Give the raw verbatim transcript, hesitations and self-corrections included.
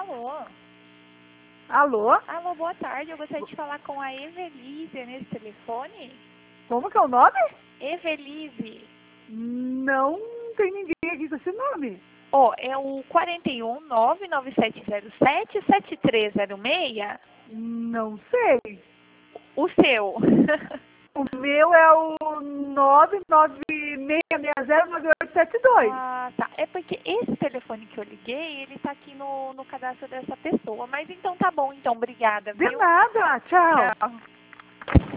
Alô? Alô? Alô, boa tarde. Eu gostaria de falar com a Evelise nesse telefone. Como que é o nome? Evelise. Não tem ninguém aqui com esse nome. Ó, oh, é o quatro um nove nove sete zero sete sete três zero seis. Não sei. O seu. O meu é o nove nove seis seis zero nove oito sete dois. Ah, tá. É porque esse telefone que eu liguei, ele tá aqui no, no cadastro dessa pessoa. Mas então tá bom, então. Obrigada, De viu? nada. Tchau. Tchau.